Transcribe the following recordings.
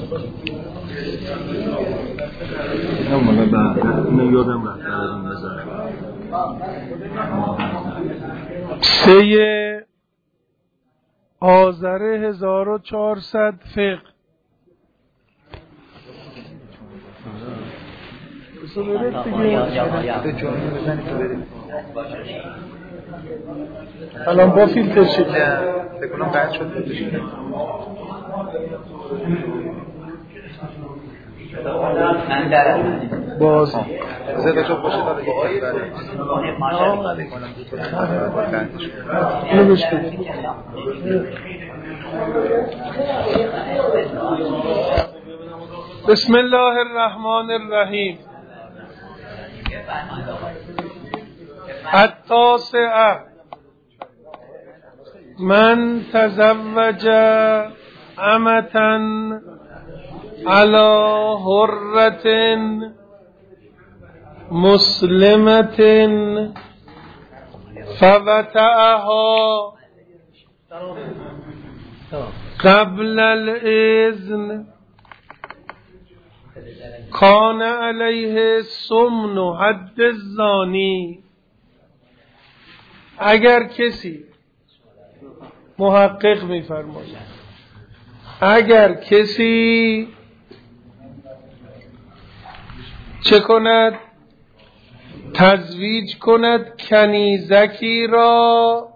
همونه اینو یادم رفت براتون بذارم. 3 آذر 1400 فقه. الان با فیلتر شد بکنم بعد شد باز زده چون خوشه داره اینو بشکن. بسم الله الرحمن الرحیم. التاسعه من تزوج امة على حرة مسلمة فوطئها قبل الإذن کان علیه سمن حد الزانی. اگر کسی، محقق می‌فرماید، اگر کسی چه کند؟ تزویج کند کنیزکی را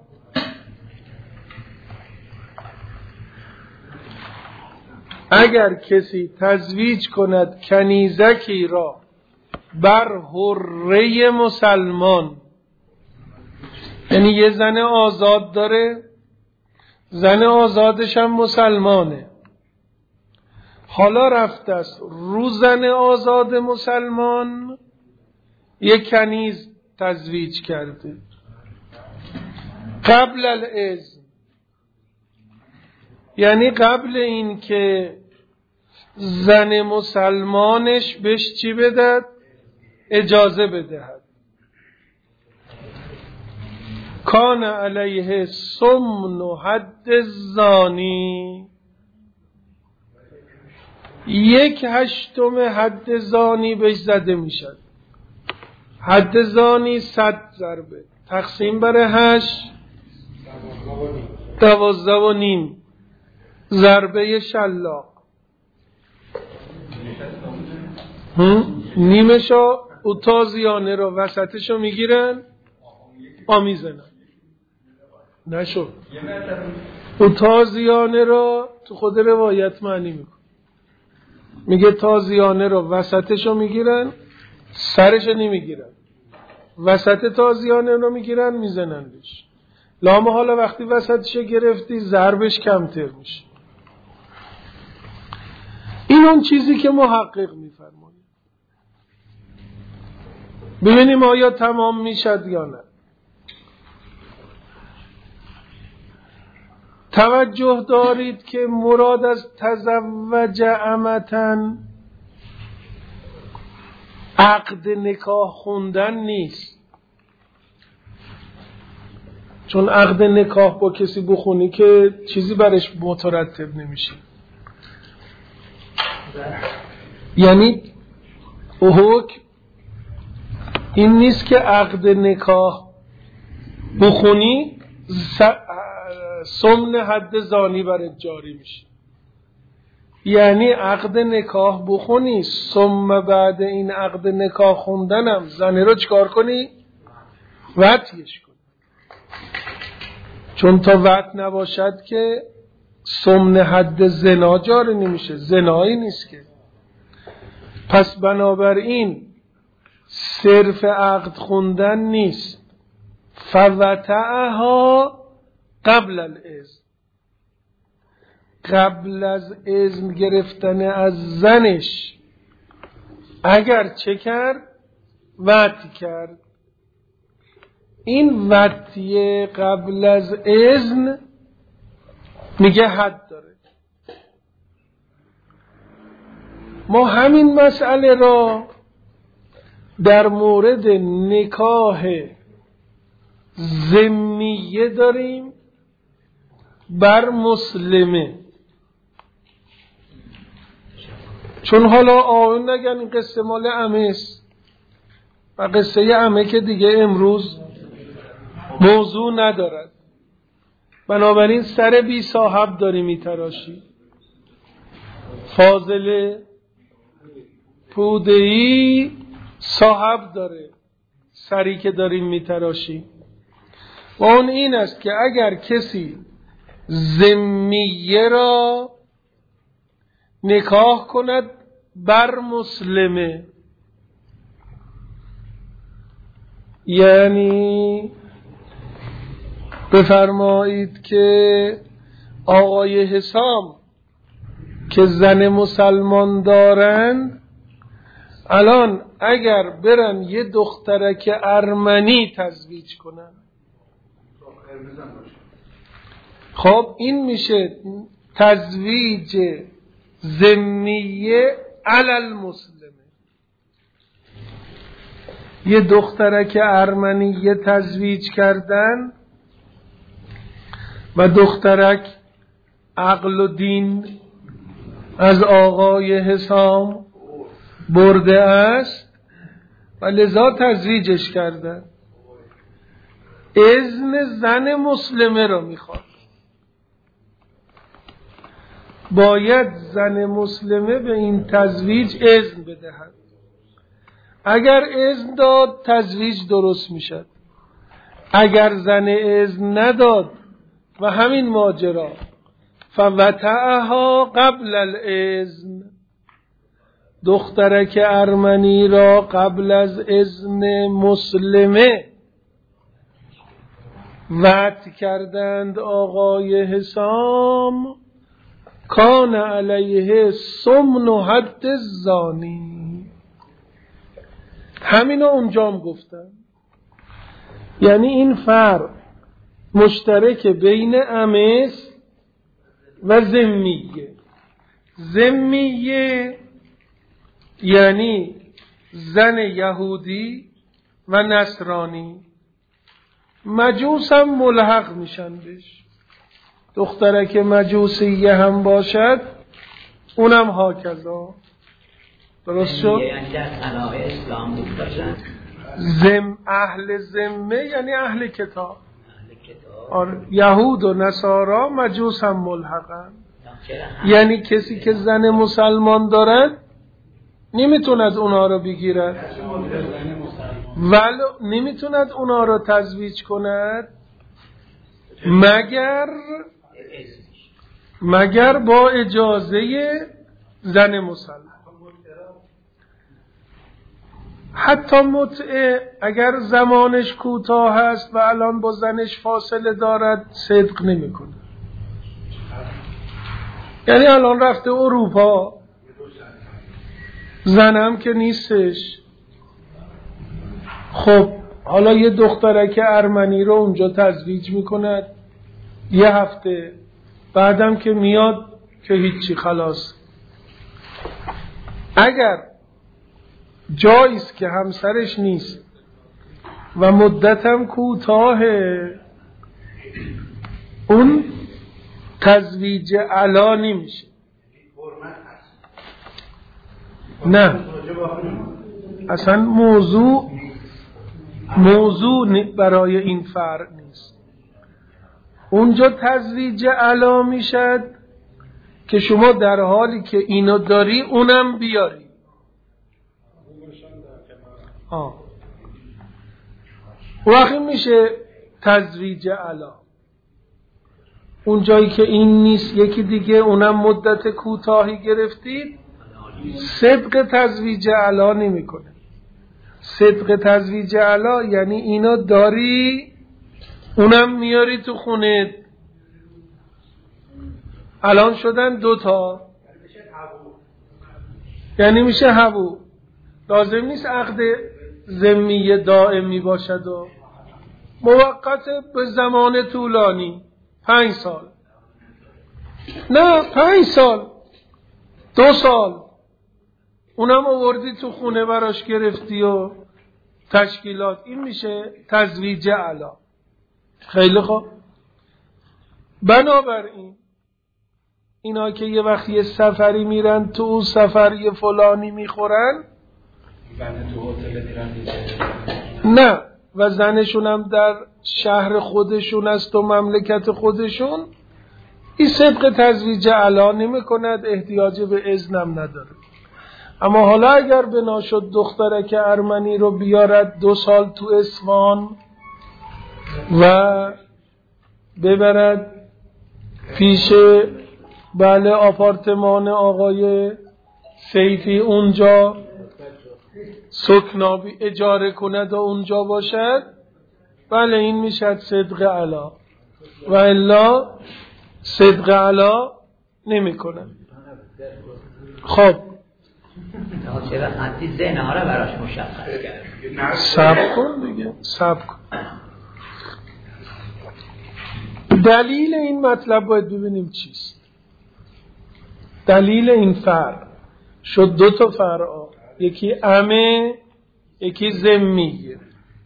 اگر کسی تزویج کند کنیزکی را بر حره مسلمان، یعنی یه زن آزاد داره، زن آزادش هم مسلمانه، حالا رفته است رو زن آزاد مسلمان یک کنیز تزویج کرده قبل الاذن، یعنی قبل این که زن مسلمانش بهش چی بدهد؟ اجازه بدهد. کان علیه سمن حد الزانی، 1/8 حد زانی بهش زده میشد. حد زانی 100 ضربه تقسیم بر 8 12.5 ضربه شلاق. نیمشو او تازیانه رو وسطشو میگیرن میزنن. نشد او تازیانه رو تو خود روایت معنی میکن، میگه تازیانه رو وسطشو میگیرن، سرشو نمیگیرن، وسط تازیانه رو میگیرن میزننش. لامه حالا وقتی وسطشو گرفتی ضربش کمتر میشه. این اون چیزی که محقق میفرماید. ببینیم آیا تمام میشد یا نه. توجه دارید که مراد از تزوج امتن عقد نکاح خوندن نیست، چون عقد نکاح با کسی بخونی که چیزی برش مترتب نمیشه. یعنی حکم این نیست که عقد نکاح بخونی سمن حد زانی برات جاری میشه. یعنی عقد نکاح بخونی ثم بعد این عقد نکاح خوندنم زنی رو چکار کنی؟ وطیش کنی، چون تا وط نباشد که سمن حد زنا جاری نمیشه، زنایی نیست که. پس بنابراین صرف عقد خوندن نیست. فوطئها قبل الاذن، قبل از اذن گرفتن از زنش اگر چه کرد؟ وطی کرد. این وطی قبل از اذن میگه حد داره. ما همین مسئله را در مورد نکاح ذمیه داریم بر مسلمه. چون حالا آن نگن این قصه مال عمه است و قصه عمه که دیگه امروز موضوع ندارد، بنابراین سر بی صاحب داری میتراشی. فاضله پوده‌ای صاحب داره سری که داریم میتراشی، و اون این است که اگر کسی ذمیه را نکاح کند بر مسلمه، یعنی بفرمایید که آقای حسام که زن مسلمان دارند الان اگر برن یه دخترک ارمنی تزویج کنن، خب این میشه تزویج ذمیه علی المسلمه. یه دخترک ارمنی تزویج کردن و دخترک عقل و دین از آقای حسام برده است و لذا تزویجش کردن. اذن زن مسلمه را میخواد، باید زن مسلمه به این تزویج اذن بدهد. اگر اذن داد تزویج درست میشد، اگر زن اذن نداد و همین ماجرا فوتعها قبل الاذن، دخترک ارمنی را قبل از اذن مسلمه وطع کردند آقای حسام، کان علیه سمن و حد الزانی. همینو اونجام گفتن، یعنی این فرق مشترک بین امس و ذمیه. ذمیه یعنی زن یهودی و نصرانی، مجوس هم ملحق میشن بهش، دخترک مجوسیه هم باشد اونم هاکذا. درست شد؟ یعنی در قناع اسلام بود باشن. اهل ذمه یعنی اهل کتاب. آره، یهود و نصارا مجوس هم ملحقن. یعنی کسی که زن مسلمان دارد نمیتوند اونا رو بگیرد ولی نمیتوند اونا رو تزویج کند مگر با اجازه زن مسلمان. حتی متعه اگر زمانش کوتاه است و الان با زنش فاصله دارد صدق نمیکنه. یعنی الان رفته اروپا، زنم که نیستش، خب حالا یه دخترک ارمنی رو اونجا تزویج میکند یه هفته، بعدم که میاد که هیچی خلاص. اگر جاییست که همسرش نیست و مدتم کوتاهه، اون تزویج علا نمیشه. نه اصلا موضوع برای این فرق نیست. اونجا تزویج علا میشد که شما در حالی که اینو داری اونم بیاری. وقتی میشه تزویج علا. اون جایی که این نیست یکی دیگه اونم مدت کوتاهی گرفتید، صدق تزویج علا نمی کنه. صدق تزویج علا یعنی اینا داری اونم میاری تو خونه. الان شدن 2 یعنی میشه هبو. لازم نیست عقد ذمیه دائمی باشد و موقت به زمان طولانی 5 سال، نه 5 سال 2 سال اونم آوردی تو خونه براش گرفتی و تشکیلات. این میشه تزویج علا. خیلی خوب. بنابراین اینا که یه وقت یه سفری میرن تو اون سفر یه فلانی میخورن، نه، و زنشون هم در شهر خودشون است و مملکت خودشون، این صدق تزویج علا نمی کند، احتیاج به اذنم نداره. اما حالا اگر بنا شد دخترک ارمنی رو بیارد 2 سال تو اصفهان و ببرد پیش آپارتمان آقای سیفی، اونجا سکنابی اجاره کند و اونجا باشد، بله این میشد صدق علا، و الا صدق علا نمی کند. خب چرا حدی زنا را براش مشخص کرد؟ صبر کن دیگه، صبر کن. دلیل این مطلب باید ببینیم چیست. دلیل این فرع شد 2 تا فرع، یکی عمه یکی ذمیه.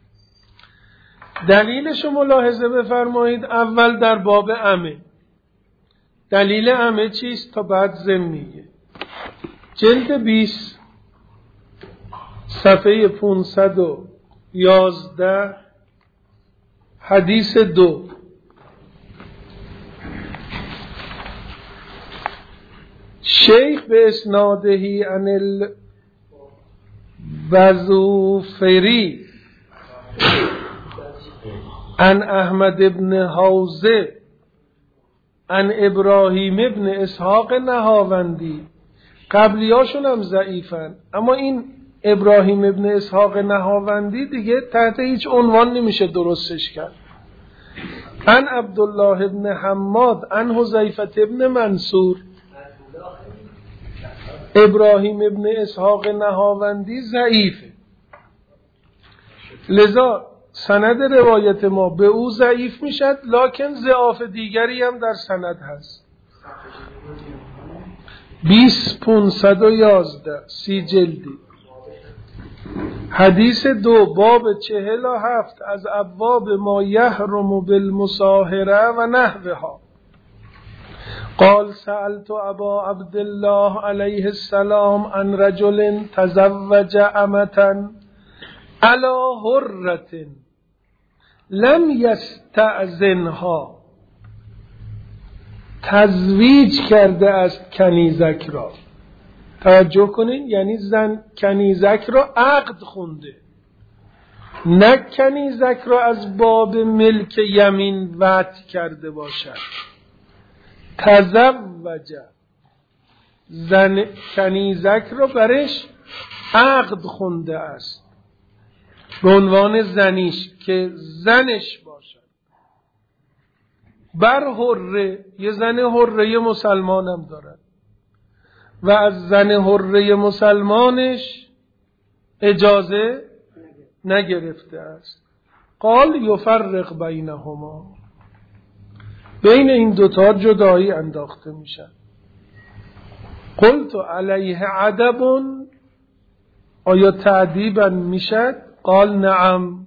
دلیلشو ملاحظه بفرمایید. اول در باب عمه، دلیل عمه چیست تا بعد ذمیه. جلد 20 صفحه 511 حدیث 2. شیخ به اسنادهی عن الوزوفری عن احمد ابن حوزه عن ابراهیم ابن اسحاق نهاوندی. قبلیاشون هم ضعیفن، اما این ابراهیم ابن اسحاق نهاوندی دیگه تحت هیچ عنوان نمیشه درستش کرد. عن عبدالله ابن حماد عن حذیفه ابن منصور. ابراهیم ابن اسحاق نهاوندی ضعیفه، لذا سند روایت ما به او ضعیف میشد، لکن ضعاف دیگری هم در سند هست. 20511 30 جلدی حدیث 2 باب 47 از ابواب ما یحرم بالمصاهره و نحوها. قال سألت ابا عبدالله علیه السلام عن رجل تزوج امة على حرة لم یستأذنها. تزویج کرده است کنیزک را. توجه کنین، یعنی زن کنیزک را عقد خونده، نه کنیزک را از باب ملک یمین وطء کرده باشد. تزوج، زن کنیزک را برش عقد خونده است به عنوان زنیش که زنش باشد. بر حره، یه زن حره مسلمانم دارد و از زن حره مسلمانش اجازه نگرفته است. قال یفرق بینهما، بین این دوتا جدایی انداخته میشن. قلت علیه عدب، آیا تعدیبا میشد؟ قال نعم.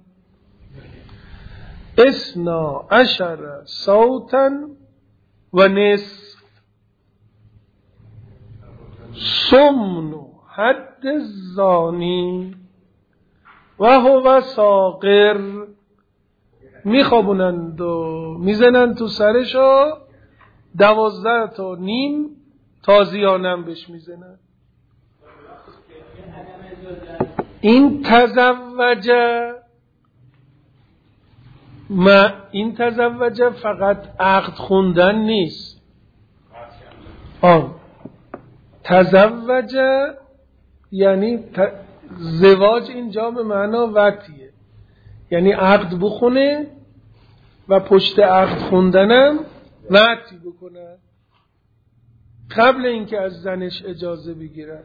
12 صوتا و نصف سمن حد الزانی و هو ساقر. میخوابونند و میزنند تو سرشو، 12 تا نیم تازیانم بهش میزنند. این تزوجه فقط عقد خوندن نیست. تزوجه یعنی زواج اینجا به معنا وطیه، یعنی عقد بخونه و پشت عقد خوندنم وطی بکنه قبل اینکه از زنش اجازه بگیره.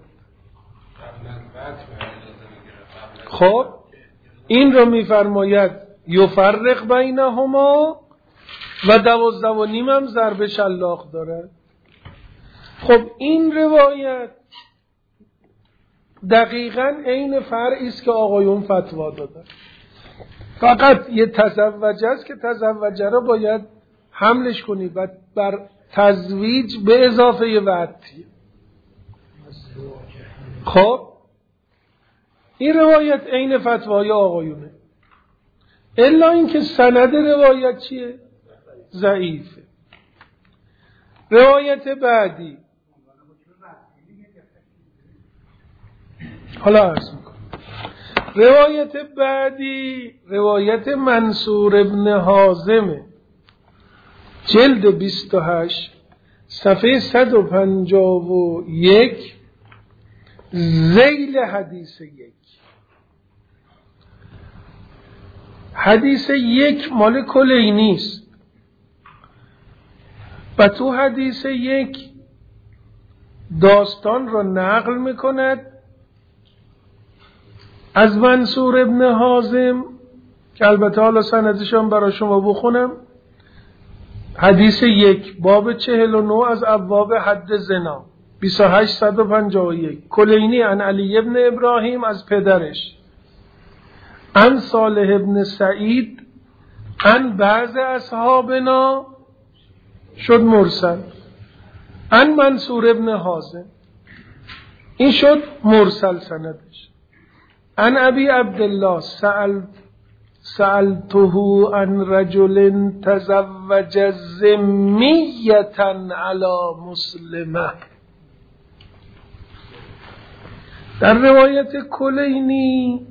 خب این رو میفرماید یفرق بینهما و 12 و نیم هم ضرب شلاق داره. خب این روایت دقیقاً عین فرعی است که آقایون فتوا دادن. فقط یه تزوجه است که تزوجه را باید حملش کنی و بر تزویج به اضافه وطی. خب این روایت عین فتوای آقایونه، الا اینکه سند روایت چیه؟ ضعیفه. روایت بعدی حالا عرض میکنم. روایت بعدی روایت منصور ابن حازمه، جلد 28 صفحه 151 ذیل حدیث 1. حدیث 1 مال کلینی است و تو حدیث 1 داستان را نقل میکند از منصور ابن حازم که البته حالا سندشان برای شما بخونم. حدیث 1 باب 49 از ابواب حد زنا 2851 کلینی عن علی ابن ابراهیم از پدرش، عن صالح ابن سعید عن بعض اصحابنا شد مرسل، عن منصور ابن حازم این شد مرسل سندش. عن ابی عبدالله سألته عن رجل تزوج ذمیة علی مسلمه. در روایت کلینی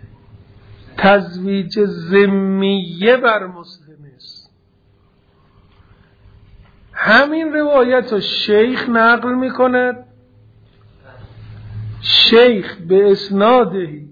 تزویج ذمیه بر مسلم است. همین روایت رو شیخ نقل می کند، شیخ به اسنادهی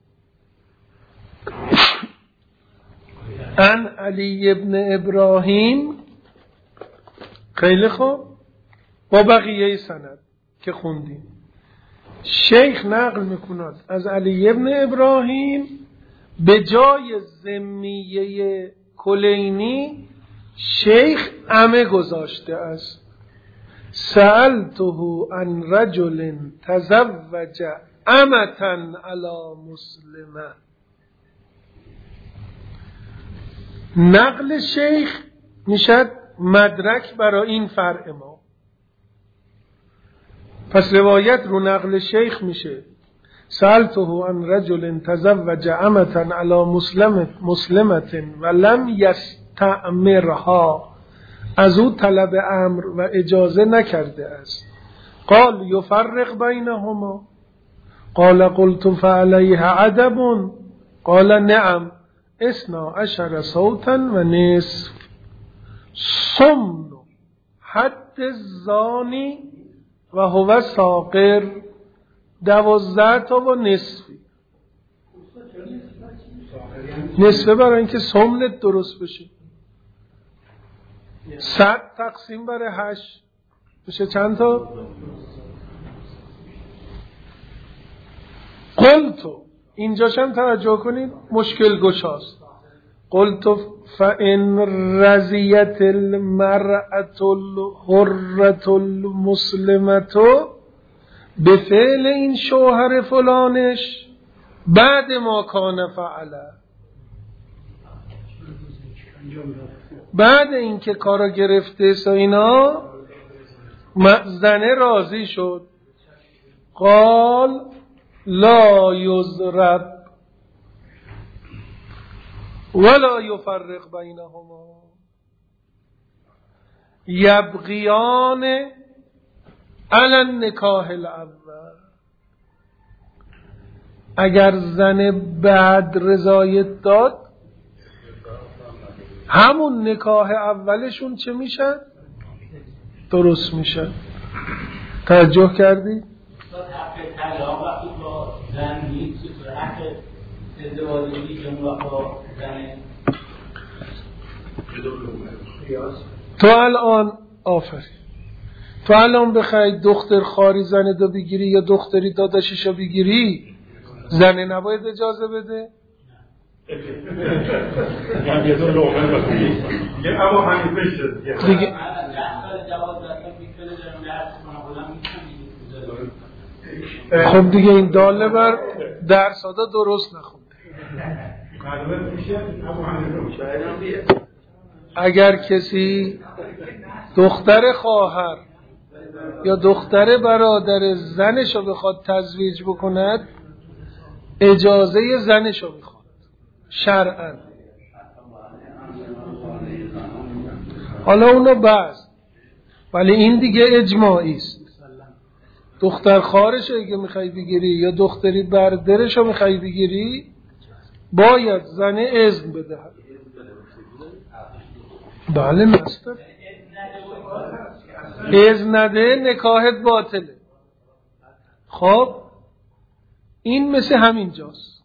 عن علی ابن ابراهیم. خیلی خوب، با بقیه سند که خوندیم شیخ نقل میکند از علی ابن ابراهیم به جای ذمیه کلینی شیخ عمه گذاشته است. سألته عن رجل تزوج امة علی مسلمه. نقل شیخ میشد مدرک برای این فرع ما. پس روایت رو نقل شیخ میشه سألته عن رجل تزوج امة علی مسلمة ولم یستأمرها، از او طلب امر و اجازه نکرده است. قال یفرق بینهما، قال قلت فعلیها عدب، قال نعم 12 صوتا و نصف سمن حد الزانی و هو ساقر 12 تا و نصفی. نصفه برای اینکه سمنت درست بشه. 100 تقسیم بر 8 میشه چند تا؟ قلتو اینجاشم توجه کنید مشکل گشاست. قلتو فإن رضیت المرأة الحرة المسلمة به فعل این شوهر فلانش بعد ما کان فعله، بعد اینکه کارا گرفته سا اینا زنه راضی شد. قال لا یضرب ولا یفرق بینهما یبغیان علی النکاح الاول. اگر زن بعد رضایت داد همون نکاح اولشون چه میشن؟ درست میشن. توجه کردی؟ تو الان تو الان بخوای دختر خاری زنه دا بگیری یا دختری داداششو بگیری، زنه نباید اجازه بده؟ دیگه خب دیگه این داله بر درسادا درست نخونده. اگر کسی دختر خواهر یا دختر برادر زنشو بخواد تزویج بکند، اجازه زنشو میخواد شرعاً. حالا اونو بس، ولی این دیگه اجماعی است. دختر خواهرش اگه میخوای بگیری یا دختری برادرشو میخوای بگیری، باید زن اذن بدهد. بله نستر اذن نده نکاحت باطله. خب این مثل همین جاست.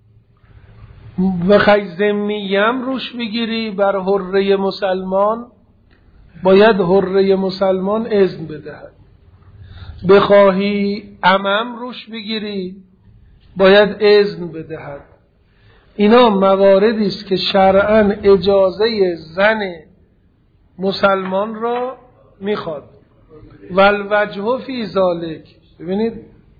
بخوای ذمیم روش بگیری بر حره مسلمان، باید حره مسلمان اذن بدهد. بخواهی عمم روش بگیری، باید اذن بدهد. اینا مواردی است که شرعاً اجازه زن مسلمان را میخواد. والوجه فی ذالک، ببینید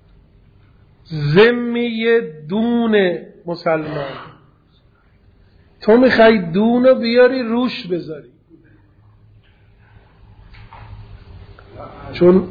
ذمی دون مسلمان، تو میخوای دونو بیاری روش بذاری، چون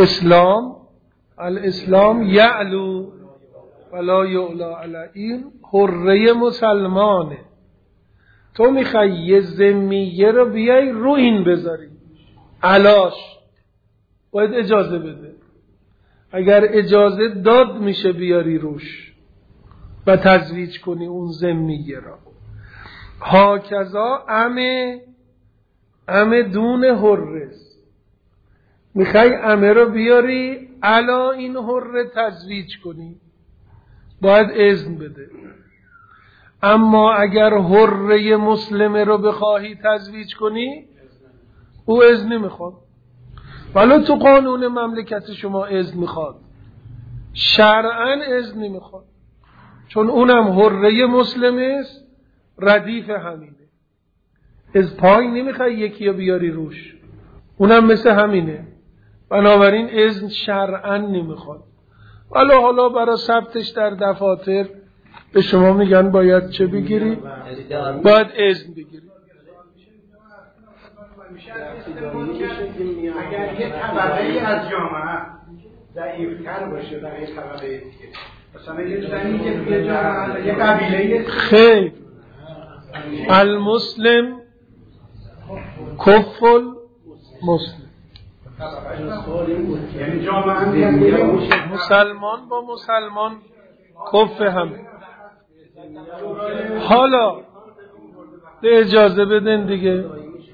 الاسلام یعلو ولا یعلا علیه، حره مسلمانه. تو میخوای یه ذمیه رو بیای رو این بذاری، علاش باید اجازه بده. اگر اجازه داد میشه بیاری روش و تزویج کنی اون ذمیه را. هاکذا ام دون حره، میخوای امه رو بیاری علا این حره تزویج کنی، باید اذن بده. اما اگر حره مسلمه رو بخواهی تزویج کنی، او اذن نمیخواد. ولی تو قانون مملکت شما اذن میخواد، شرعاً اذن نمیخواد، چون اونم حره مسلمه است، ردیف همینه. از پایین نمیخوای یکی رو بیاری روش، اونم مثل همینه. بنابراین اذن شرعاً نمیخواد. ولی حالا برای ثبتش در دفاتر به شما میگن باید چه بگیری؟ باید اذن بگیری. اگر یه طبقه از جامعه ضعیف‌تر باشه در یه طبقه دیگه، مثلا یه زنی که یه جامعه یه قبیله، خیر المسلم کفل مسلم، یعنی جامعه مسلمان با مسلمان کف هم. حالا به اجازه بدن دیگه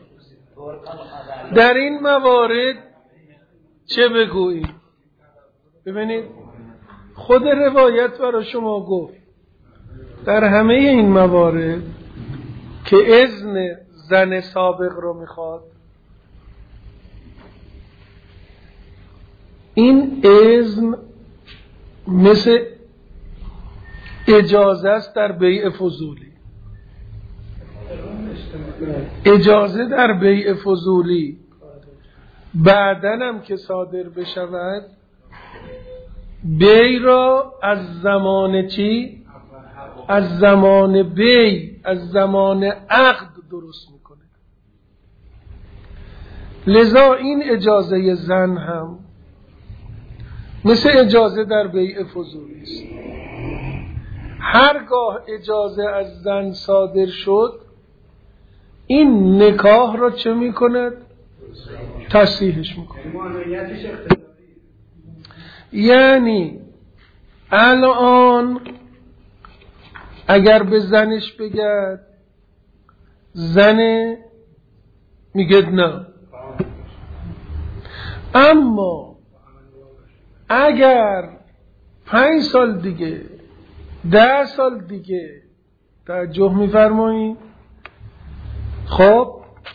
در این موارد چه بگوییم. ببینید خود روایت برای شما گفت در همه این موارد که اذن زن سابق رو میخواد، این اذن مثل اجازه است در بیع فضولی. اجازه در بیع فضولی بعدن هم که صادر بشود، بیع را از زمان چی؟ از زمان بیع، از زمان عقد درست میکنه. لذا این اجازه زن هم مثل اجازه در بیع فضولی است. هرگاه اجازه از زن صادر شد، این نکاح را چه میکند؟ تصحیحش میکند. یعنی الان اگر به زنش بگد، زن میگه نه. اما اگر 5 سال دیگه 10 سال دیگه توجه میفرمایید، خب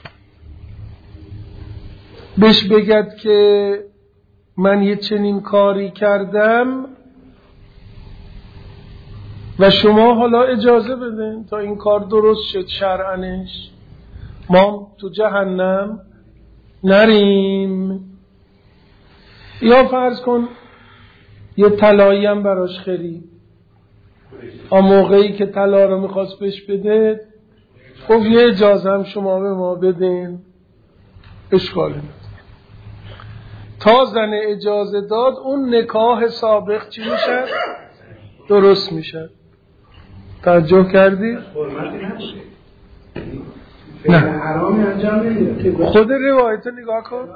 بهش بگد که من یه چنین کاری کردم و شما حالا اجازه بدین تا این کار درست شد شرعنش، ما تو جهنم نریم. یا فرض کن یه طلایی هم براش خرید، موقعی که طلا رو میخواست بهش بده گفت یه اجازه هم شما به ما بدین، اشکالی نداره. تا زن اجازه داد اون نکاح سابق چی میشه؟ درست میشه. توجه کردی؟ نه حرامی انجام نمیده. خود روایت نگاه کن.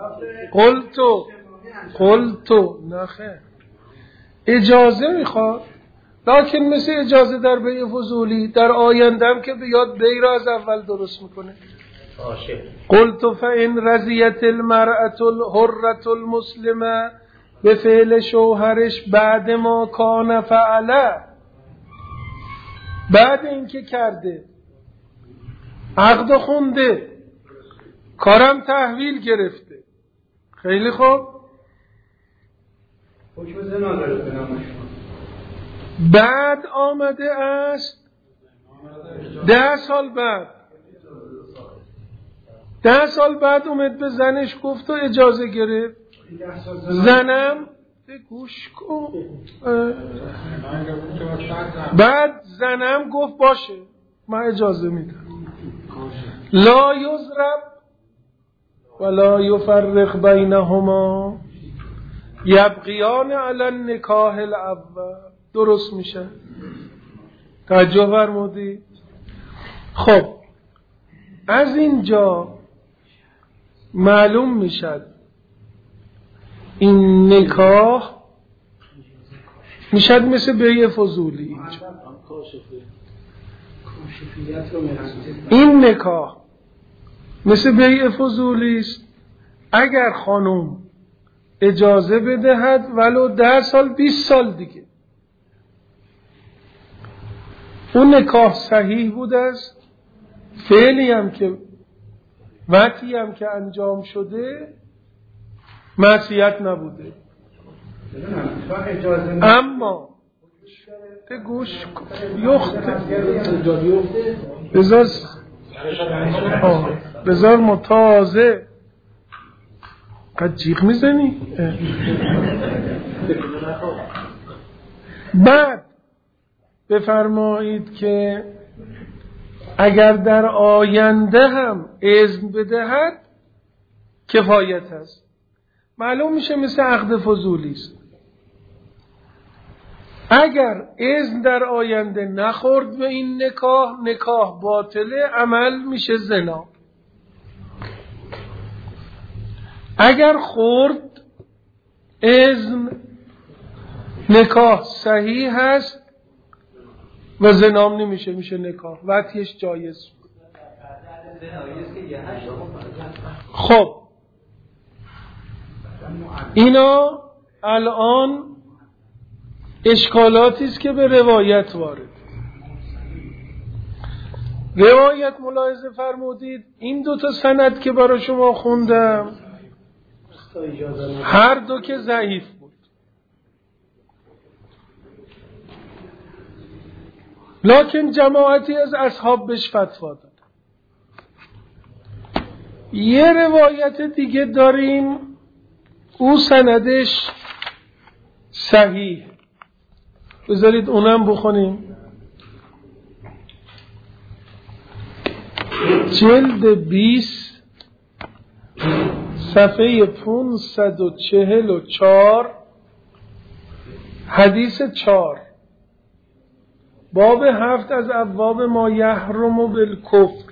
قلتو نخه اجازه میخواد، لکن مثل اجازه در بیع فضولی در آیندهم که بیاد بی را از اول درست میکنه. قلت فإن رضیت المرأة الحرة المسلمه به فعل شوهرش بعد ما کان فعله، بعد اینکه کرده عقد خونده کارم تحویل گرفته، خیلی خوب، حکم زنا داره به نام شما، بعد آمده است 10 سال بعد 10 سال بعد اومد به زنش گفت و اجازه گرفت. زنم به گوش کن، بعد زنم گفت باشه من اجازه میدم. لا یضرب ولا یفرق بینهما یبغیان علی النکاح الاول، درست میشه. توجه فرمودید؟ خب از اینجا معلوم میشد این نکاح میشد مثل بیع فضولی. این نکاح مثل بیع فضولی است. اگر خانم اجازه بدهد ولو 10 سال 20 سال دیگه، اون نکاح صحیح بوده است، فعلی هم که وقتی هم که انجام شده معصیت نبوده. اما به گوش یخته بذار متازه قد جیغ میزنی. بعد بفرمایید که اگر در آینده هم اذن بدهد کفایت است. معلوم میشه مثل عقد فضولی است. اگر اذن در آینده نخورد به این نکاح باطله، عمل میشه زنا. اگر خورد اذن، نکاح صحیح هست و زنام نمیشه، میشه نکاح، وقتیش جایز. خب اینا الان اشکالاتی است که به روایت وارد. روایت ملاحظه فرمودید این 2 سند که برای شما خوندم هر دو که ضعیف بود، لکن جماعتی از اصحاب بهش فتوا داد. یه روایت دیگه داریم او سندش صحیح، بذارید اونم بخونیم. جلد 20 صفحه 544 حدیث 4 باب 7 از ابواب ما یحرم بالکفر.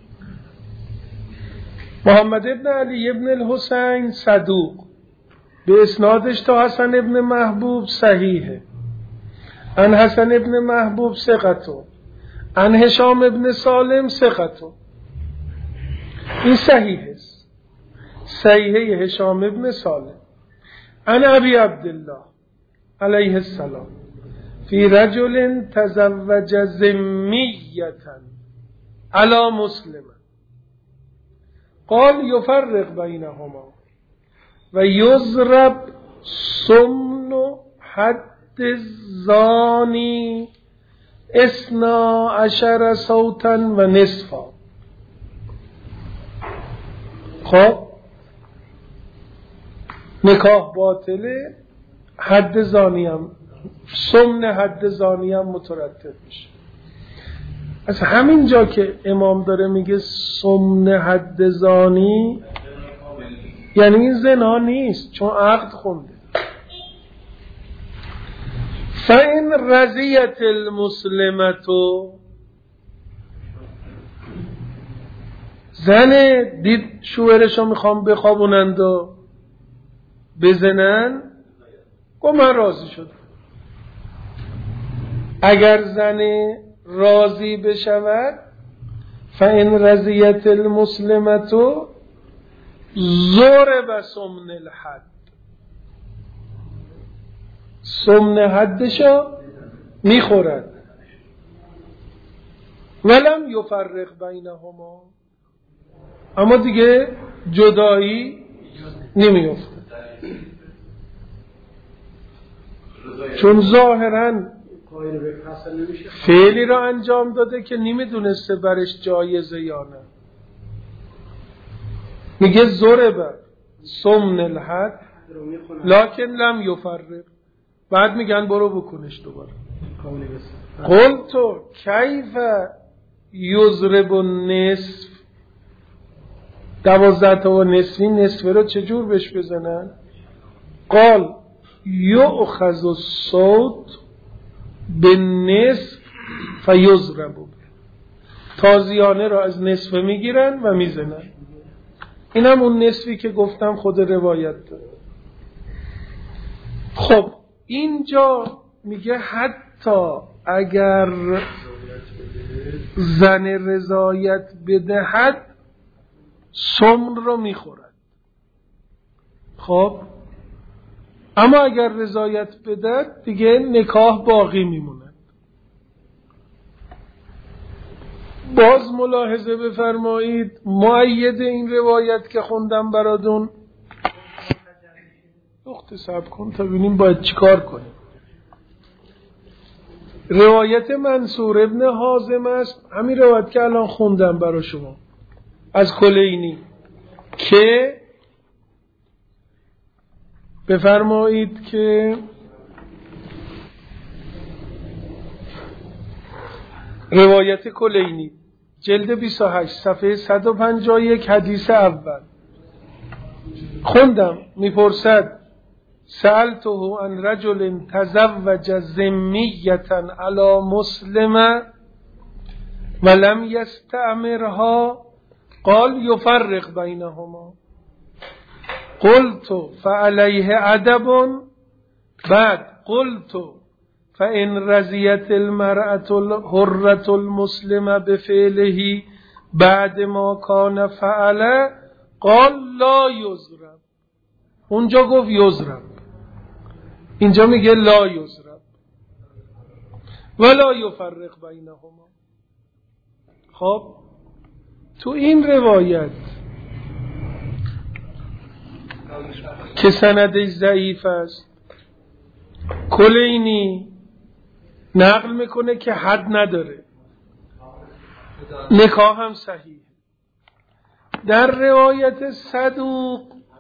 محمد ابن علی ابن الحسین صدوق، به اسنادش تا حسن ابن محبوب صحیحه، ان حسن ابن محبوب ثقتو، ان هشام ابن سالم ثقتو. این صحیح است، صحیحه هشام ابن سالم. ان ابی عبدالله علیه السلام فی رجل تزوج ذمیتا علی مسلم قال یفرق بینهما و یضرب سمن حد الزانی 12 صوتا و نصفا. خب نکاح باطله، حد زانی هم، سمن حد زانی هم مترتب میشه. از همین جا که امام داره میگه سمن حد زانی، یعنی این زنا نیست چون عقد خونده. فَإِنْ رَضِيَتِ الْمُسْلِمَةُ، زن دید شوهرشو میخوام بخوابونند و بزنن، گفت من راضی شدم. اگر زن راضی بشود، فَإِنْ رَضِيَتِ الْمُسْلِمَةُ ضُرِبَ سُمْنُ الْحَدِّ، سمن حدشو میخورد. ولم یفرق بینهما، اما دیگه جدایی نمیفته، چون ظاهراً فعلی را انجام داده که نمیدونسته برش جایزه یا نه. میگه ضرب سمن الحد لکن لم یفرق، بعد میگن برو بکنش دوباره. قلتو کیف یضرب النصف، 12 تا و نصفی، نصف رو چجور بهش بزنن؟ قال یؤخذ الصوت بالنصف فیضرب، تازیانه رو از نصف میگیرن و میزنن. اینم اون نصفی که گفتم خود روایت داره. خب اینجا میگه حتی اگر زن رضایت بدهد سمن رو میخورد. خب اما اگر رضایت بدهد دیگه نکاح باقی میمونه. باز ملاحظه بفرمایید، مؤید این روایت که خوندم براتون، دخت صبر کن تا ببینیم باید چیکار کنیم. روایت منصور ابن حازم است، همین روایت که الان خوندم برای شما از کلینی، که بفرمایید که روایت کلینی جلد 28 صفحه 151 حدیث اول خوندم. میپرسد سألته عن رجل تزوج ذمیة علی مسلمة ولم یستعمرها قال یفرق بینهما. قلت فعليه ادب. بعد قلت فإن رضيت المرأة الحرة المسلمة بفعله بعد ما كان فعله قال لا یضرب. اونجا گفت یضرب، اینجا میگه لا یضرب ولا یفرق بینهما. خب تو این روایت که سندش ضعیف است، کلینی نقل میکنه که حد نداره، نکاح هم صحیح. در روایت صدوق،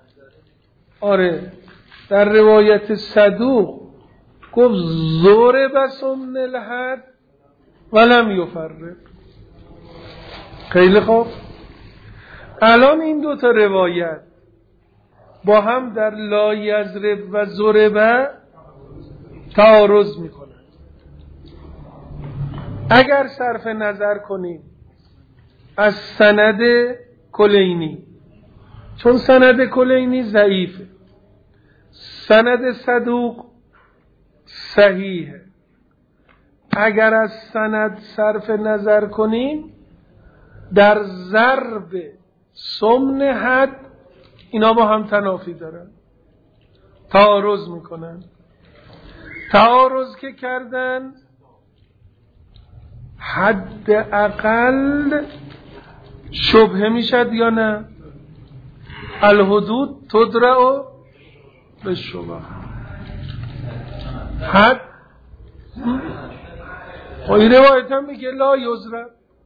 در روایت صدوق گفت ضرب سمن الحد ولم یفرق. خیلی خوب، الان این دو تا روایت با هم در لا یضرب و ضرب تعارض میکنن. اگر صرف نظر کنیم از سند کلینی، چون سند کلینی ضعیفه، سند صدوق صحیحه، اگر از سند صرف نظر کنیم در ضرب سمن حد اینا با هم تنافی دارن، تعارض میکنن. تعارض که کردن حد اقل شبهه میشد یا نه؟ الحدود تدرع بالشبه. حد این روایت هم میگه لا یضرب،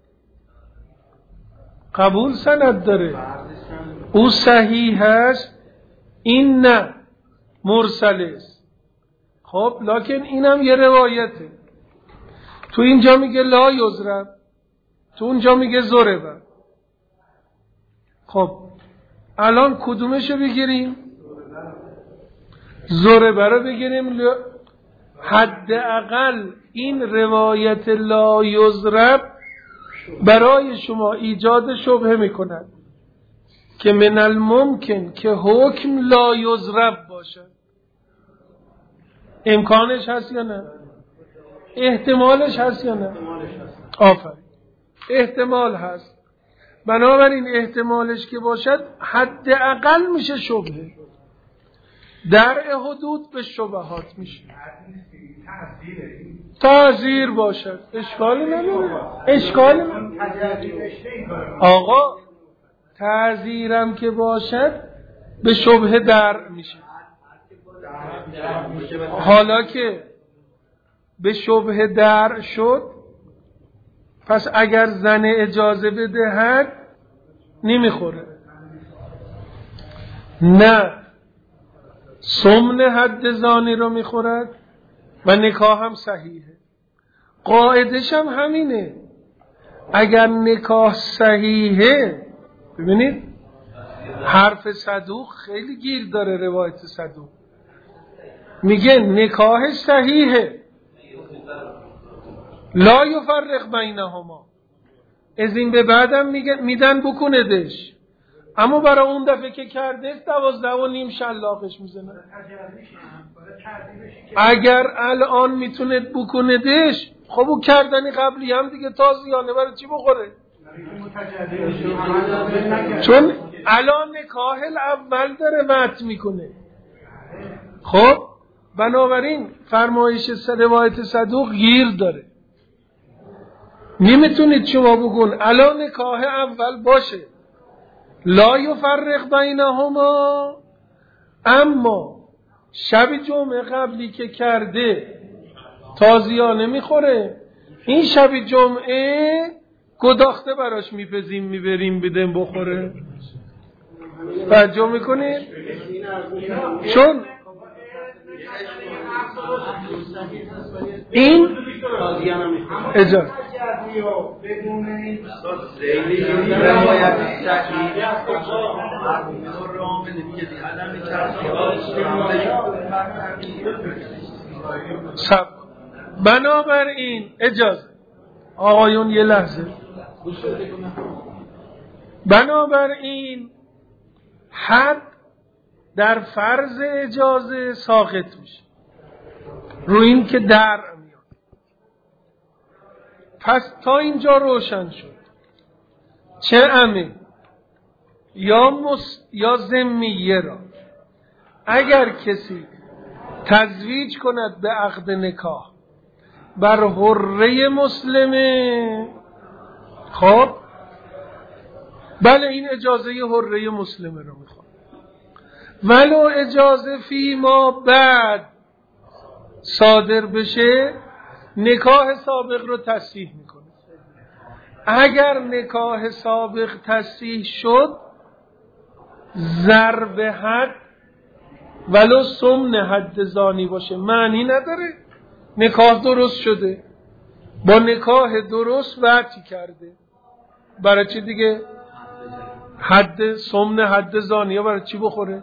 قبول سند داره، او صحیح هست، این نه مرسل است. خب لکن اینم یه روایته. تو اینجا میگه لا یضرب، تو اونجا میگه ضربه. خب الان کدومشو بگیریم؟ ضربه رو بگیریم. حداقل این روایت لا یضرب برای شما ایجاد شبهه میکند که من الممکن که حکم لا یضرب باشد. امکانش هست یا نه؟ احتمالش هست یا نه؟ آفرین، احتمال هست. بنابراین احتمالش که باشد حداقل میشه شبهه. درع حدود به شبهات میشه. تعذیر باشد اشکالی نداره. اشکالی آقا تعذیرم که باشد به شبهه درع میشه. حالا که به شبهه درع شد، پس اگر زن اجازه بدهد نمیخوره. نه سمن حد زانی رو میخورد و نکاح هم صحیحه. قاعدش هم همینه. اگر نکاح صحیحه، ببینید حرف صدوق خیلی گیر داره. روایت صدوق میگه نکاحش صحیحه، لا یفرق بینهما، از این به بعدم میدن بکندش، اما برای اون دفعه که کرده 12.5 شلاقش میزنه. اگر الان میتونه بکندش، خب او کردنی قبلی هم دیگه تازیانه، برای چی بخوره؟ چون الان نکاح اول داره وقت میکنه. خب بنابراین فرمایش روایت صدوق گیر داره. نمیتونید شما بگون الان نکاح اول باشه لا یفرق بینهما، اما شب جمعه قبلی که کرده تازیانه میخوره، این شب جمعه گداخته براش میپزیم میبریم بدیم بخوره. توجه میکنید؟ چون این اجازه سب. بنابراین اجازه آقایون یه لحظه. بنابراین حد در فرض اجازه ساقط میشه روی این که درع میاد. پس تا اینجا روشن شد چه عمه یا ذمیه را اگر کسی تزویج کند به عقد نکاح بر حره مسلمه، خب بله این اجازه حره مسلمه رو میخواد، ولو اجازه فی ما بعد صادر بشه نکاح سابق رو تصحیح میکنه. اگر نکاح سابق تصحیح شد، ضرب حد ولو سمن حد زانی باشه معنی نداره. نکاح درست شده، با نکاح درست وقتی کرده، برای چی دیگه حد سمن حد زانی برای چی بخوره؟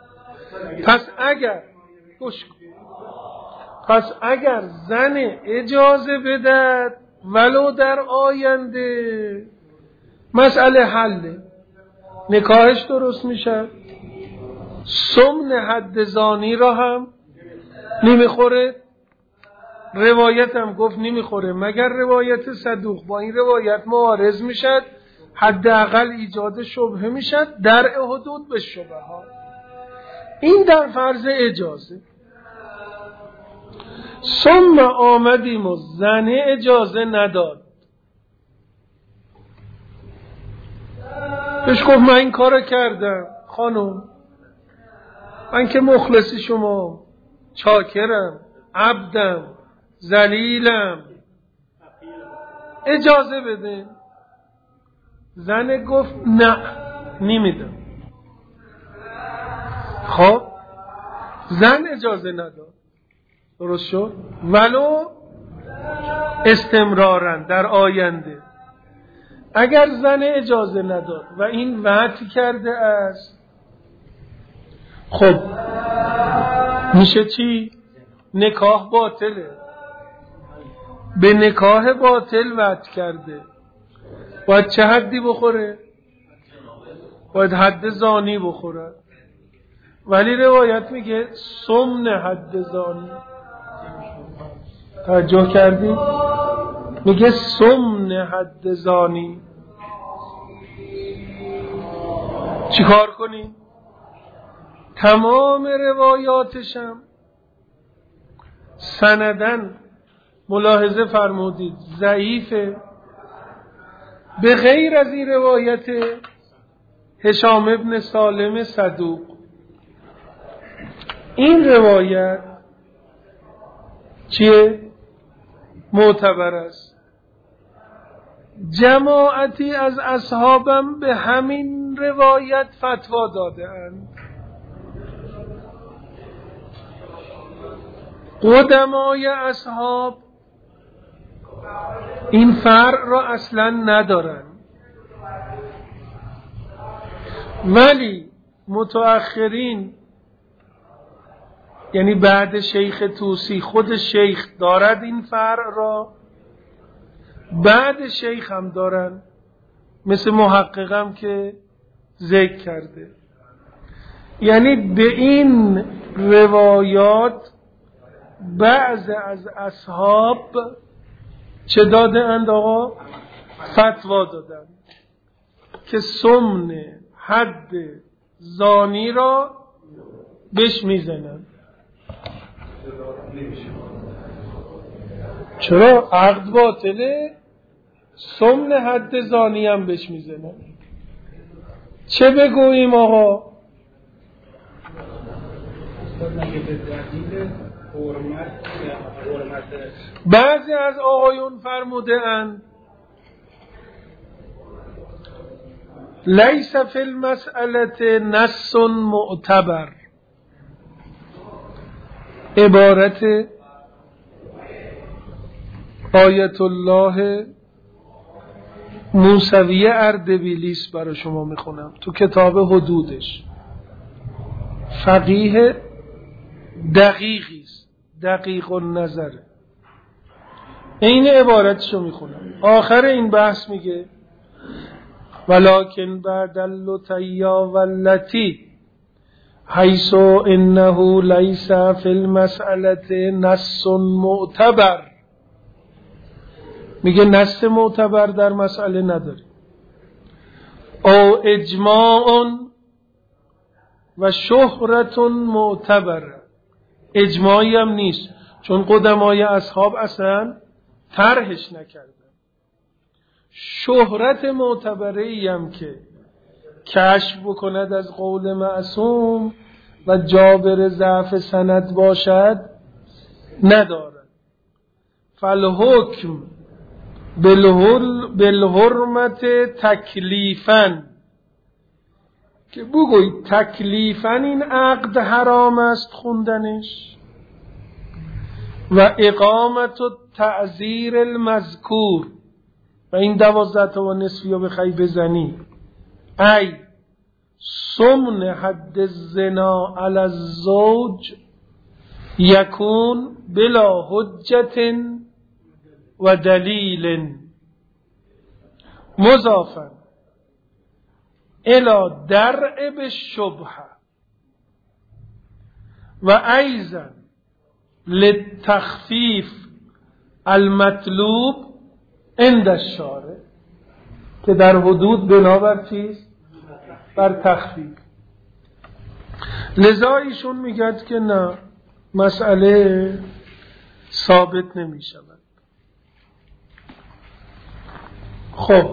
پس اگر زن اجازه بدهد ولو در آینده، مسئله حله، نکاحش درست میشه، سمن حد زانی را هم نمیخوره. روایت هم گفت نمیخوره مگر روایت صدوق با این روایت معارض میشد، حداقل ایجاد شبهه میشد، درع حدود به شبهات. این در فرض اجازه. ثم آمدیم و زن اجازه نداد، بهش گفت من این کار کردم خانم، من که مخلصی شما، چاکرم، عبدم، ذلیلم، اجازه بده. زن گفت نه نمیدم. خب زن اجازه نداد، درست شد، ولو استمرارن در آینده. اگر زن اجازه نداد و این وعده کرده است، خب میشه چی؟ نکاح باطله. به نکاح باطل وعده کرده، باید چه حدی بخوره؟ باید حد زانی بخوره. ولی روایت میگه سمن حد زانی. توجه کردی؟ میگه سمن حد زانی. چی کار کنی؟ تمام روایاتشم سندن ملاحظه فرمودید ضعیفه، به غیر از این روایت هشام ابن سالم صدوق. این روایت چیه؟ معتبر است. جماعتی از اصحابم به همین روایت فتوا داده اند. قدمای اصحاب این فرع را اصلا ندارن، ولی متأخرین یعنی بعد شیخ طوسی، خود شیخ دارد این فرع را، بعد شیخ هم دارن، مثل محققم که ذکر کرده. یعنی به این روایات بعض از اصحاب چه داده اند آقا؟ فتوا دادن که سمن حد زانی را بهش میزنن. چرا؟ عقد باطله، سمن حد زانی هم بهش میزنن. چه بگوییم آقا؟ بعضی از آقایون فرموده اند لیس فی المسئله نص معتبر. عبارت آیت الله موسوی اردبیلیس برای شما میخونم تو کتاب حدودش. فقیه دقیقی است، دقیق النظر. این عبارتشو میخونم. آخر این بحث میگه ولکن بعد اللتیا واللتی حیث انه لیس فی المسئله نص معتبر. میگه نص معتبر در مسئله نداره. او اجماع و شهرت معتبر. اجماعی هم نیست، چون قدمای اصحاب اصلا طرحش نکردن. شهرت معتبری هم که کشف بکند از قول معصوم و جابر ضعف سند باشد ندارد. فالحکم بالحرمت تکلیفاً، که بگوید تکلیفاً این عقد حرام است خوندنش، و اقامت و تعذیر المذکور، و این 12 تا و نصفی رو بخوای بزنی، ای سمن حد الزنا علی الزوج یکون بلا حجت و دلیل مضافا الى درع بالشبهه و ایضا للتخفیف المطلوب عند الشارع، که در حدود بنابر چیست؟ بر تخفیف. لذا ایشون میگه که نه، مسئله ثابت نمی شود. خب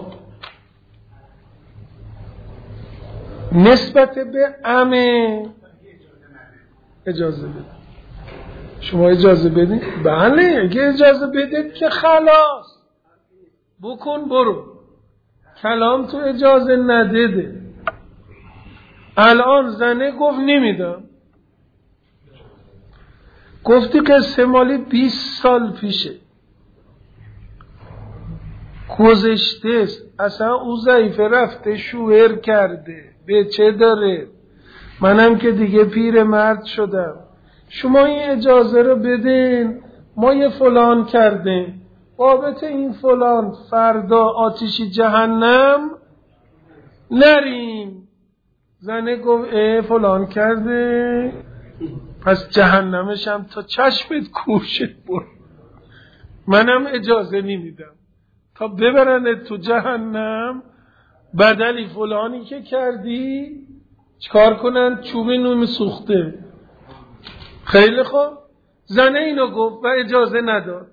نسبت به عمه اجازه بده. شما اجازه بدید؟ بله، اگه اجازه بدید که خلاص بکن برو. کلام تو اجازه ندیده. الان زنه گفت نمیدم. گفتی قصه مالی 20 سال پیشه. گذشته است، اصلا او ضعیفه رفته شوهر کرده، به چه داره، منم که دیگه پیر مرد شدم، شما این اجازه رو بدین ما یه فلان کردیم، بابت این فلان فردا آتیش جهنم نریم. زنه گفت فلان کرده پس جهنمش هم تا چشمت کوشت برد، منم اجازه نمیدم تا ببرنت تو جهنم، بدلی فلانی که کردی چکار کنن؟ چوب نون سوخته. خیلی خوب، زنه اینو گفت و اجازه نداد.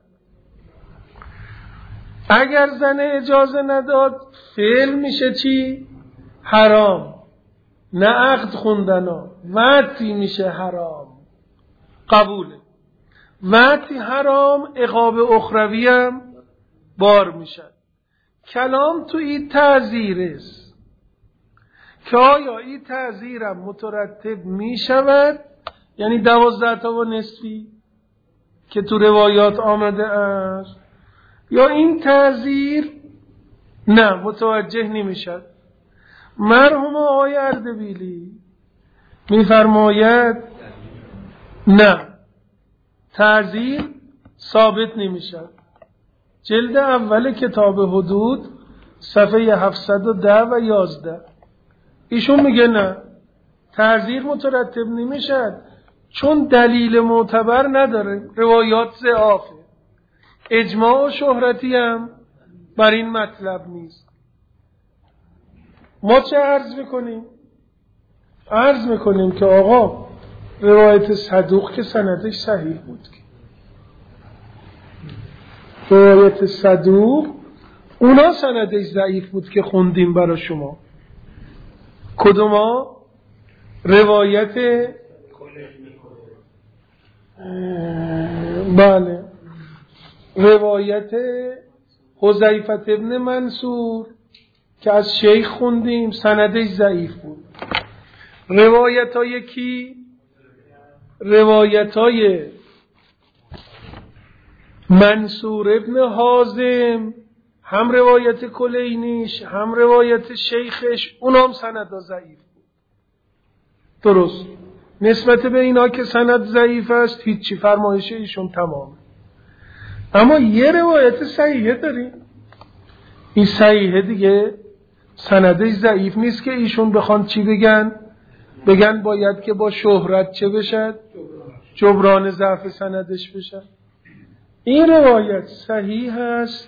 اگر زنه اجازه نداد فعل میشه چی؟ حرام، نه عقد خوندنا، وقتی میشه حرام، قبوله، وقتی حرام عقاب اخروی هم بار میشه. کلام تو این تعذیر است که آیا این تعذیرم مترتب میشود، یعنی 12 تا و نصفی که تو روایات آمده است، یا این تعذیر نه متوجه نمیشد. مرحوم آقای اردبیلی میفرماید نه، تعذیر ثابت نمیشد. جلد اول کتاب حدود صفحه 710 و 11 ایشون میگه نه، تعذیر مترتب نمیشد چون دلیل معتبر نداره، روایات ضعافه، اجماع و شهرتی هم بر این مطلب نیست. ما چه عرض میکنیم؟ عرض میکنیم که آقا روایت صدوق که سندش صحیح بود، روایت صدوق اونا سندش ضعیف بود که خوندیم برای شما. کدوما؟ روایت بله، روایت حذیفه ابن منصور که از شیخ خوندیم سندش ضعیف بود. روایت های کی؟ روایت های منصور ابن حازم، هم روایت کلینیش هم روایت شیخش، اونام سند ضعیف بود. درست، نسبت به اینا که سند ضعیف است هیچی، فرمایش ایشون تمامه. اما یه روایت صحیحه داریم، این صحیحه دیگه سندش ضعیف نیست که ایشون بخوان چی بگن؟ بگن باید که با شهرت چه بشد؟ جبران ضعف سندش بشد. این روایت صحیح است،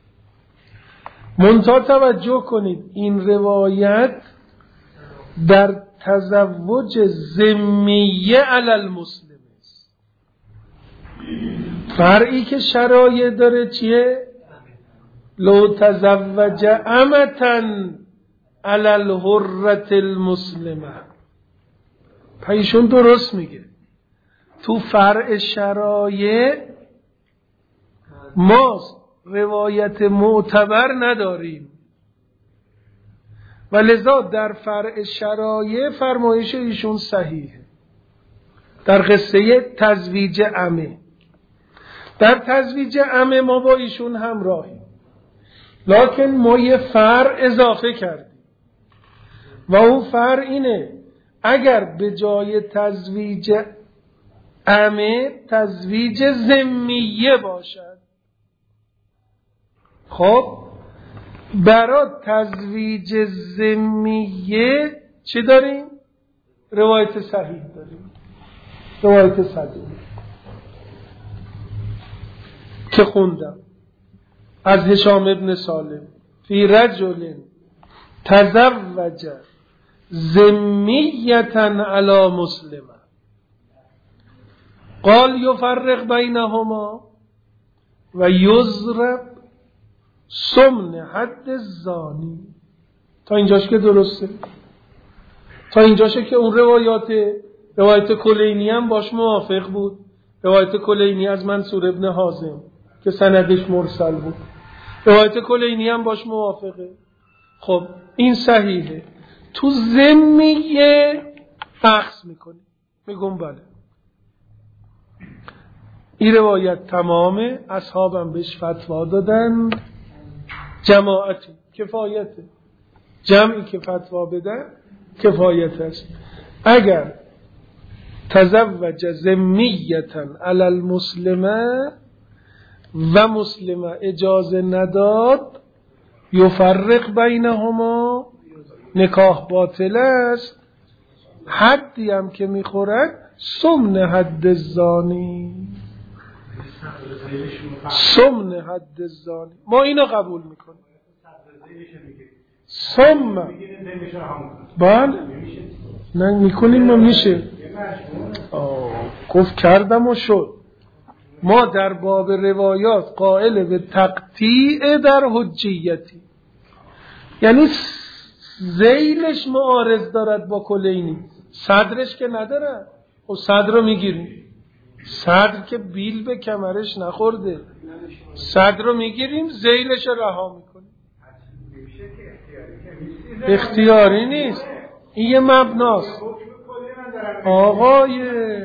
منتها توجه کنید این روایت در تزوج ذمیه علی المسلم است. فرعی که شرایط داره چیه؟ لو تزوج امتن علی الحرة المسلمه. پیشون درست میگه تو فرع شرایط ما روایت معتبر نداریم و لذا در فرع شرایع فرمایش ایشون صحیحه. در قصه تزویج عمه، در تزویج عمه ما با ایشون همراهیم، لکن ما یه فرع اضافه کردیم و اون فرع اینه اگر به جای تزویج عمه تزویج ذمیه باشد، خب برای تزویج ذمیه چی داریم؟ روایت صحیح داریم، روایت صحیح که خوندم از هشام ابن سالم فی رجل تزوج ذمیتا علی مسلمه قال یفرق بینهما و یضرب سمن حد الزانی. تا اینجاش که درسته، تا اینجاشه که اون روایت کلینی هم باش موافق بود، روایت کلینی از منصور ابن حازم که سندش مرسل بود، روایت کلینی هم باش موافقه. خب این صحیحه. تو ذمیه بحث میکنه، میگم بله این روایت تمامه، اصحابم بهش فتوا دادن جماعتی کفایته، جمعی که فتوا بده کفایت است. اگر تزوج ذمیتا علی المسلمه و مسلمه اجازه نداد یفرق بینهما، نکاح باطل است. حدی هم که میخورد سمن حد الزانی، سمن حد الزانی. ما اینو قبول میکنیم. سم بله نه میکنیم ما میشه. گفت کردم و شد. ما در باب روایات قائل به تقطیع در حجیتی، یعنی ذیلش معارض دارد با کلینی، صدرش که نداره. و صدر رو میگیریم، صدر که بیل به کمرش نخورده، صدر رو میگیریم ذیلش رو رها میکنیم. اختیاری نیست، این یه مبناست. آقای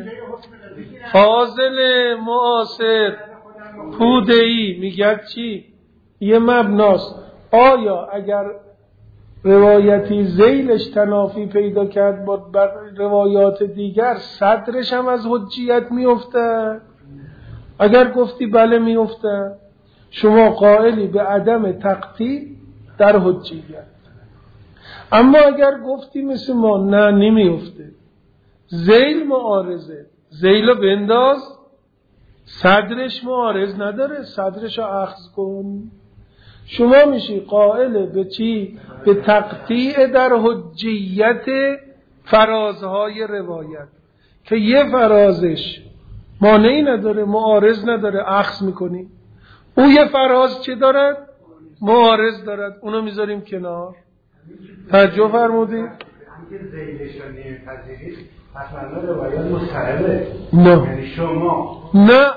فاضل معاصر پوده‌ای میگه چی؟ یه مبناست. آیا اگر روایتی ذیلش تنافی پیدا کرد با روایات دیگر صدرش هم از حجیت میفته؟ اگر گفتی بله میفته، شما قائلی به عدم تقطیع در حجیت. اما اگر گفتی مثل ما نه نمیفته، ذیل معارضه، ذیل رو بنداز، صدرش معارض نداره، صدرش رو اخذ کن، شما میشی قائل به چی؟ به تقطیع در حجیت فرازهای روایت که یه فرازش مانعی نداره، معارض نداره، اخذ میکنی. او یه فراز چه دارد؟ معارض دارد، اونو میذاریم کنار. توجه فرمودید؟ همین ذیلش رو نمیپذیرید، اصلا روایت مستقله. نه یعنی شما نه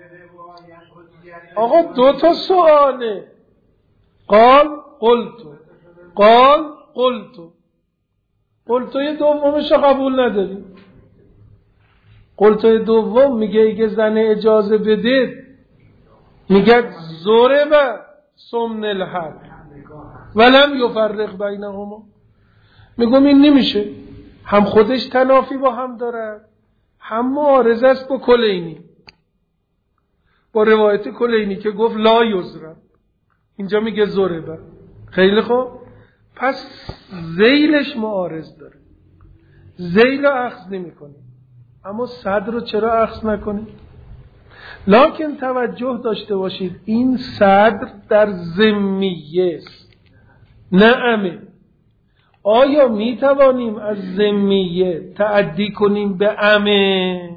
آقا دو تا سواله. قال قلتو، قال قلتو. قلتوی دومش قبول نداریم. قلتوی دوم میگه اگه زن اجازه بدید، میگه ضرب سمن الحد ولم یفرق بینهما. میگم این نمیشه، هم خودش تنافی با هم داره، هم معارض است با کلینی، با روایت کلینی که گفت لا یضرب، اینجا میگه ضربه. خیلی خوب، پس ذیلش معارض داره، ذیل رو اخذ نمی کنی، اما صدر رو چرا اخذ نکنی؟ لکن توجه داشته باشید این صدر در ذمیه است نه عمه. آیا می توانیم از ذمیه تعدی کنیم به عمه؟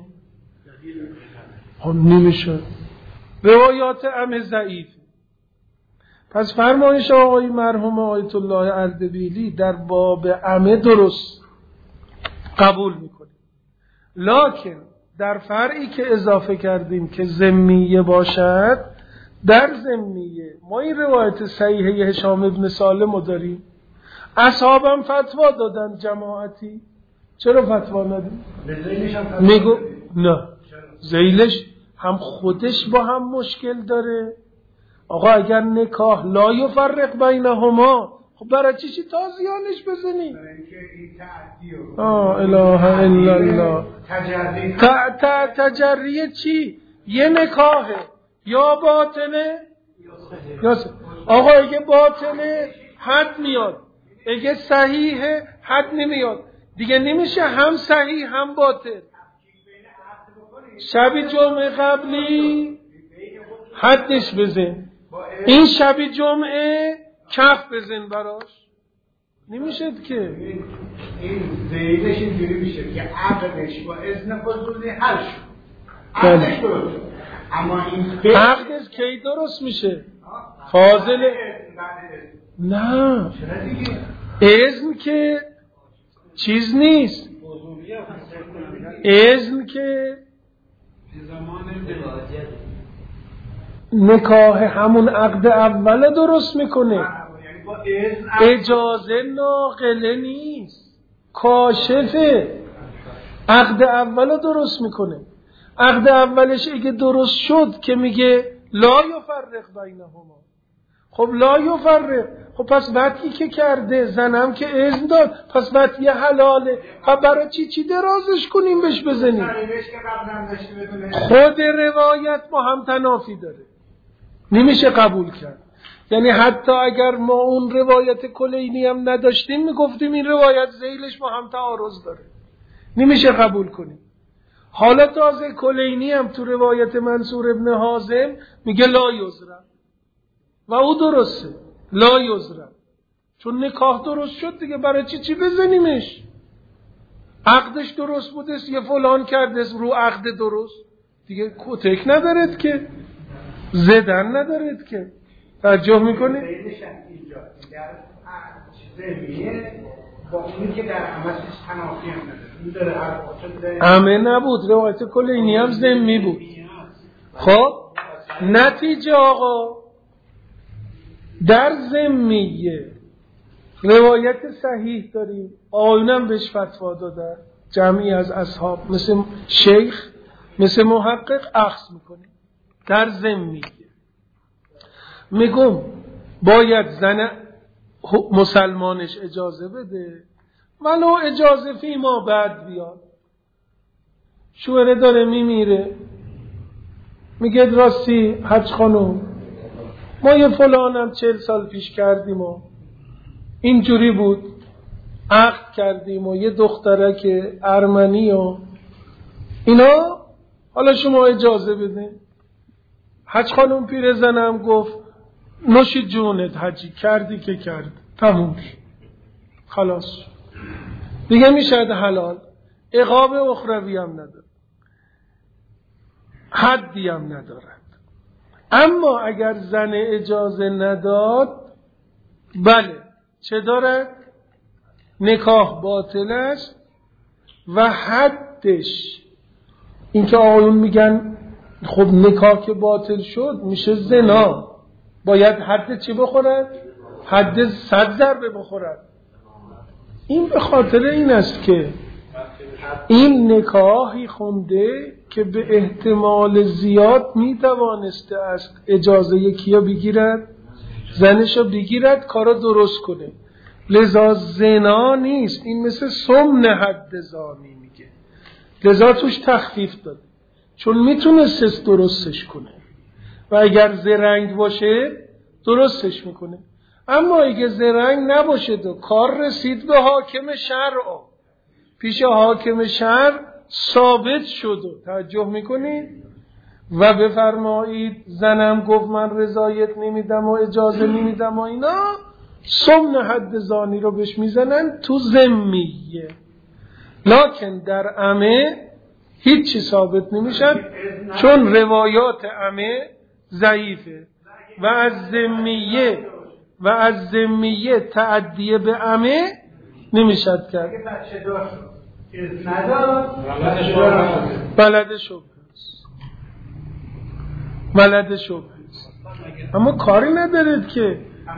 نمیشه، روایات عمه ضعیف. پس فرمایش آقای مرحوم آیت الله اردبیلی در باب عمه درست قبول میکنیم، لکن در فرعی که اضافه کردیم که ذمیه باشد، در ذمیه ما این روایت صحیحه هشام ابن سالم رو داریم. اصحابم فتوا دادن جماعتی، چرا فتوا ندیم؟ میگو نه، ذیلش هم خودش با هم مشکل داره. آقا اگر نکاح لا یفرق بینهما، خب برای چی تازیانش بزنی؟ اله الا الله. تجریه چی؟ یه نکاحه، یا باطله یا آقا اگه باطله حد میاد، اگه صحیحه حد نمیاد، دیگه نمیشه هم صحیح هم باطل. شب جمعه قبلی حدش بزن، این شب جمعه کف بزن براش، نمیشه که. این ذیلش اینجوری میشه که عقدش با اذن فضولی حل شد، عقدش درست شد. اما این عقدش کی درست میشه؟ فاضل نه، اذن که چیز نیست، اذن که نکاح همون عقد اول درست میکنه، اجازه ناقله نیست، کاشفه. عقد اول درست میکنه، عقد اولش اگه درست شد که میگه لا یفرق بینهما، خب لا یفرق. خب پس وطئی که کرده، زنم که اذن داد، پس وطئی حلاله. خب برای چی درازش کنیم بهش بزنیم؟ خود روایت با هم تنافی داره، نمیشه قبول کرد. یعنی حتی اگر ما اون روایت کلینی هم نداشتیم میگفتیم این روایت ذیلش با هم تعارض داره، نمیشه قبول کنیم. حالا تازه کلینی هم تو روایت منصور ابن حازم میگه لا یزرم و او درسته، لا یزرم، چون نکاح درست شد دیگه، برای چی بزنیمش؟ عقدش درست بوده، یه فلان کرده رو عقد درست دیگه، کتک ندارد که، زدن ندارد که. توجه میکنی؟ با اونی که در عمسش تنافی هم نداره. همه نبود، روایت کلینی هم ذمی بود. خب نتیجه آقا در ذمیه روایت صحیح داریم، آیونم بهش فتوا دادن، جمعی از اصحاب مثل شیخ مثل محقق اخذ میکنیم. در ذمیه میگم باید زن مسلمانش اجازه بده، ولو اجازه فی ما بعد بیاد. شوهره داره میمیره، میگه راستی حج خانم ما یه فلانم 40 سال پیش کردیم و اینجوری بود، عقد کردیم و یه دخترک ارمنی و اینا، حالا شما اجازه بده. حج خانم پیرزنم گفت نوش جونت حجی، کردی که کرد، تموم شد، خلاص دیگه میشد حلال. عقاب اخروی هم نداره، حدی هم ندارد. اما اگر زن اجازه نداد، بله چه دارد؟ نکاح باطل است و حدش این که آقایون میگن خب نکاح که باطل شد میشه زنا، باید حد چی بخورد؟ حد 100 ضربه بخورد. این به خاطر این است که این نکاحی خونده که به احتمال زیاد میتوانسته است اجازه یکیو بگیرد، زنشو بگیرد، کارو درست کنه. لذا زنا نیست، این مثل سمن حد زانی میگه، لذا توش تخفیف داده، چون میتونست درستش کنه و اگر زرنگ باشه درستش میکنه. اما اگه زرنگ نباشه و کار رسید به حاکم شرع، پیش حاکم شرع ثابت شد، توجه میکنید و بفرمایید زنم گفت من رضایت نمیدم و اجازه نمیدم و اینا، سمن حد زانی رو بهش میزنن تو ذمیه. لکن در عمه هیچی ثابت نمیشد، چون روایات عمه ضعیفه و از ذمیه تعدیه به عمه نمیشد کرد. بلد شبه است، اما کاری ندارد که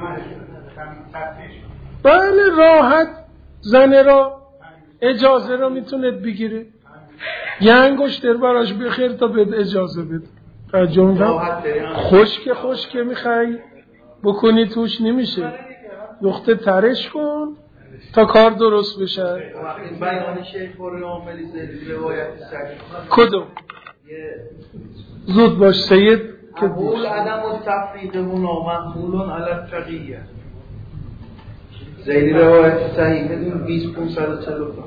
بله راحت زن را اجازه را میتوند بگیره، یه انگشتر براش بخیر تا بهت اجازه بده. خشک میخوای بکنی توش نمیشه، نقطه ترش کن تا کار درست بشه. بیان شیخ عاملی زیدی روایت صحیح کدوم؟ زود باش سید که قول عدم التفریق هنا محمول علی التقیه. زیدی روایت صحیح بدون 20545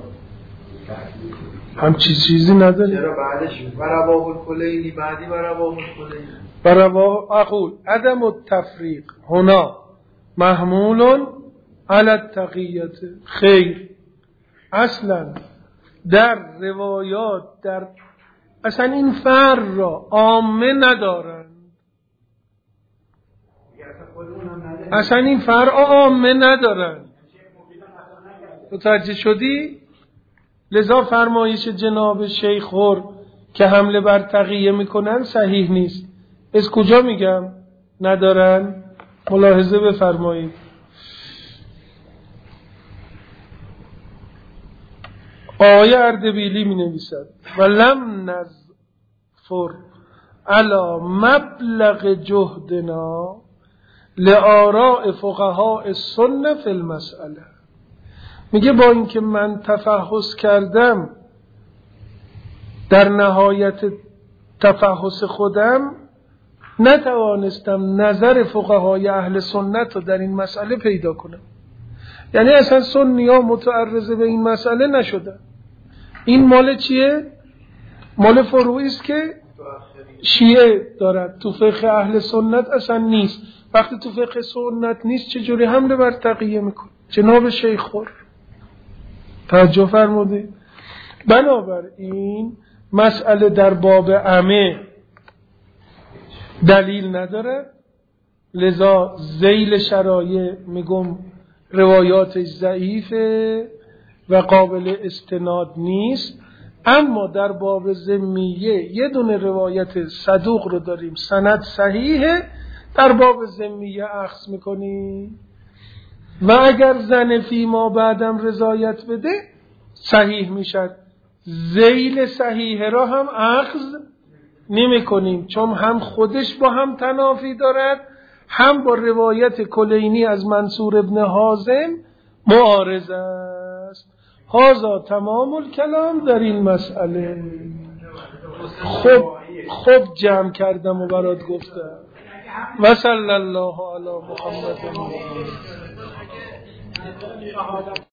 همچی چیزی نداره. چرا بعدش رواه الکلینی، بعدی رواه الکلینی اقول عدم التفریق هنا محمول علی التقیه. خیر، اصلا در روایات در اصلا این فر را عامه ندارند، اصلا این فر عامه ندارند. متوجه شدی؟ لذا فرمایش جناب شیخور که حمله بر تقیه میکنن صحیح نیست. از کجا میگم ندارن؟ ملاحظه بفرمایید. آقای اردبیلی می نویسد ولم نظفر علی مبلغ جهدنا لآراء فقهاء السنه فی المسئله. میگه با اینکه من تفحص کردم، در نهایت تفحص خودم نتوانستم نظر فقهای اهل سنت رو در این مسئله پیدا کنم. یعنی اصلا سنی ها متعرض به این مسئله نشدن. این مال چیه؟ مال فروعی است که شیعه دارد، تو فقه اهل سنت اصلا نیست. وقتی تو فقه سنت نیست چجوری حمله بر تقیه میکن؟ جناب شیخ خور توجه فرمودید. بنابراین مسئله در باب عمه دلیل نداره، لذا ذیل شرایع میگم روایاتش ضعیفه و قابل استناد نیست. اما در باب ذمیه یه دونه روایت صدوق رو داریم، سند صحیحه، در باب ذمیه اخذ میکنیم و اگر زن فی ما بعدم رضایت بده صحیح میشد. ذیل صحیحه را هم اخذ نمی کنیم، چون هم خودش با هم تنافی دارد، هم با روایت کلینی از منصور ابن حازم معارض است. هذا تمام الکلام در این مسئله. خب جمع کردم و برات گفتم. و صلی الله علی محمد.